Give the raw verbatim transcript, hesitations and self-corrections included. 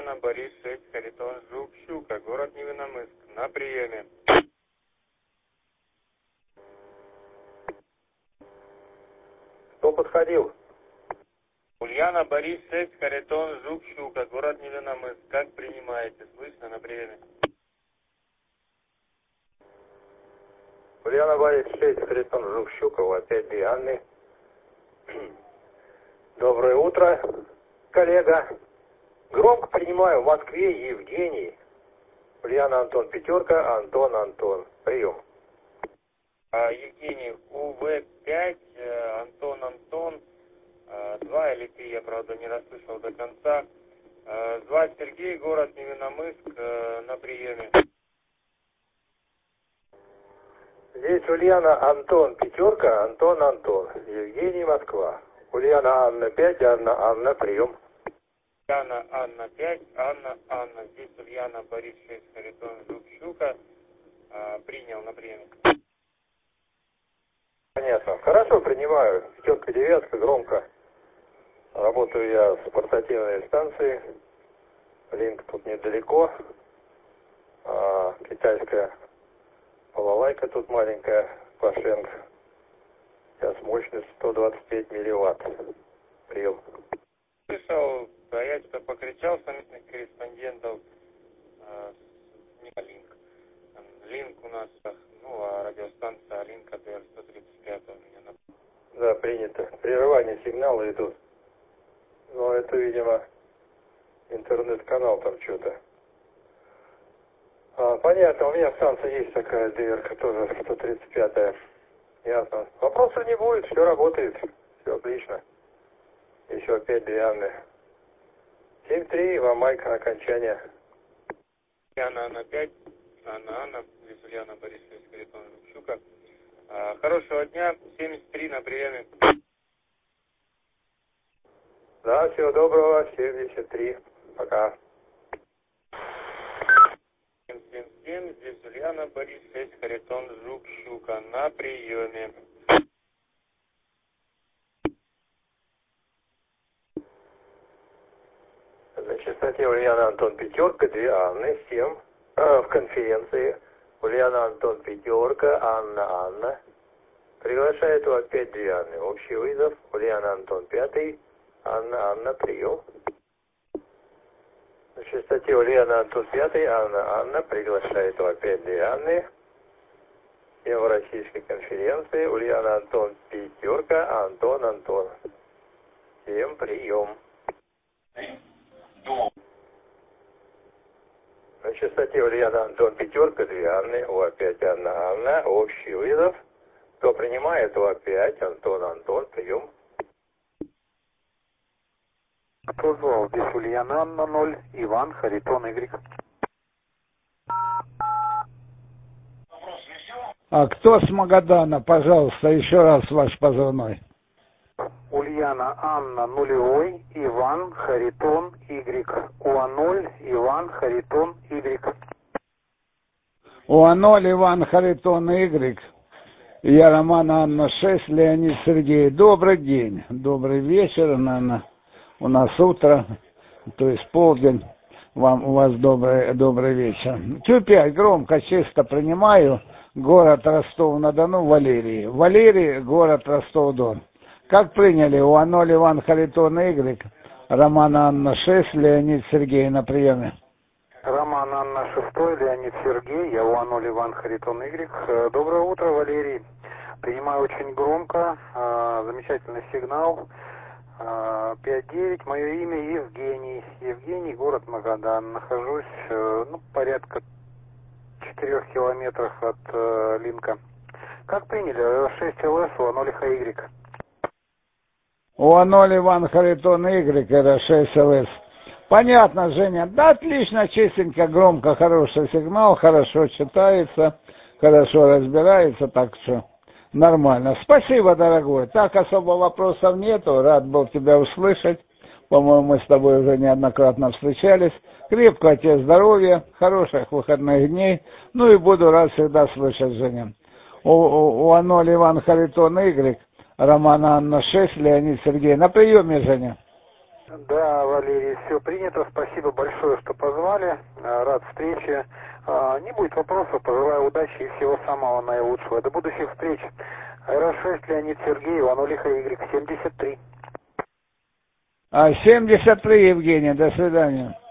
Ульяна, Борис, шесть, Харитон, Жук, Щука, город Невиномысск, на приеме. Кто подходил? Ульяна, Борис, шесть, Харитон, Жук, Щука, город Невиномысск, как принимаете? Слышно, на приеме. Ульяна, Борис, шесть, Харитон, Жук, Щукова, опять две Анны. Доброе утро, коллега. Громко принимаю в Москве Евгений. Ульяна, Антон, пятерка, Антон, Антон. Прием. А, Евгений, У В пять, Антон, Антон, два или три, я, правда, не расслышал до конца. Звать Сергей, город Невиномысск, на приеме. Здесь Ульяна, Антон, пятерка, Антон, Антон. Евгений, Москва. Ульяна, Анна, пять, Анна, Анна, прием. Ульяна, Анна, пять, Анна, Анна. Здесь Ульяна, Борис, шесть, Харитон, Жук, Щука. А, принял на приеме. Понятно. Хорошо, принимаю. Пятерка, девятка, громко. Работаю я с портативной станцией. Линк тут недалеко. А, китайская балалайка тут маленькая, Пашенг. Сейчас мощность сто двадцать пять милливатт. Прием. Слышал, а я что-то покричал совместных корреспондентов. Э, не линк. Линк у нас, ну, а радиостанция Линк А Д Р сто тридцать пять у меня на... Да, принято. Прерывание сигнала идут. Но это, видимо, интернет-канал там что-то. А, понятно, у меня станция есть такая, Д Р, тоже сто тридцать пятая. Ясно. Вопросов не будет, все работает. Все отлично. Еще опять две Анны. семь три, вам майка окончание. Ульяна, Анна, пять, Анна, Анна, здесь Ульяна, Борис, шесть, Харитон, Щука. А, хорошего дня, семьдесят три на приеме. Да, всего доброго, семьдесят три. Пока. семь семь семь, здесь Ульяна, Борис, шесть, Харитон, Жук, Щука, на приеме. На частоте Ульяна, Антон, пятерка, две Анны, семь. А, в конференции. Ульяна, Антон, пятерка, Анна, Анна. Приглашает вас опять две Анны. Общий вызов. Ульяна, Антон, пятый. Анна, Анна, прием. На частоте Ульяна, Антон, пятый, Анна, Анна. Приглашает вас опять две Анны. Евро-российской конференции. Ульяна, Антон, пятерка, Антон, Антон. Всем прием. На частоте Ульяна, Антон, пятерка, две Анны. О, опять Анна, Анна. Общий вызов. Кто принимает, о, опять Антон, Антон, прием. Кто звал? Здесь Ульяна, Анна, ноль, Иван, Харитон, Y. А кто с Магадана, пожалуйста, еще раз ваш позывной. Ульяна, Анна, нулевой, Иван, Харитон, Y. УА ноль, Иван, Харитон, Y. УА ноль, Иван, Харитон, Y. Я Роман, Анна, шесть, Леонид, Сергей. Добрый день, добрый вечер, наверное. У нас утро, то есть полдень. Вам, у вас добрый, добрый вечер. Q пять, громко, чисто принимаю. Город Ростов-на-Дону, Валерий. Валерий, город Ростов-Дон. Как приняли? УА ноль, Иван, Харитон, Y. Роман, Анна, шесть, Леонид, Сергей на приеме. Роман, Анна, шестой, Леонид, Сергей. Я УА ноль, Иван, Харитон, Y. Доброе утро, Валерий. Принимаю очень громко. Замечательный сигнал. пять девять, мое имя Евгений. Евгений, город Магадан. Нахожусь, ну, порядка четырех километрах от э, Линка. Как приняли? шесть эл эс, УА ноль, Х Y. УА ноль, Иван, Харитон, Y, это шесть эл эс. Понятно, Женя. Да, отлично, чистенько, громко, хороший сигнал, хорошо читается, хорошо разбирается, так что... Нормально. Спасибо, дорогой. Так, особо вопросов нету. Рад был тебя услышать. По-моему, мы с тобой уже неоднократно встречались. Крепкого тебе здоровья, хороших выходных дней. Ну и буду рад всегда слышать, Женя. УА ноль, Иван, Харитон, Y. Роман, Анна, шесть, Леонид, Сергей. На приеме, Женя. Да, Валерий, все принято. Спасибо большое, что позвали. Э, Рад встрече. Э, Не будет вопросов. Пожелаю удачи и всего самого наилучшего. До будущих встреч. эр шесть Леонид Сергей, Иванулиха Y семьдесят три. А, семьдесят три, Евгений, до свидания.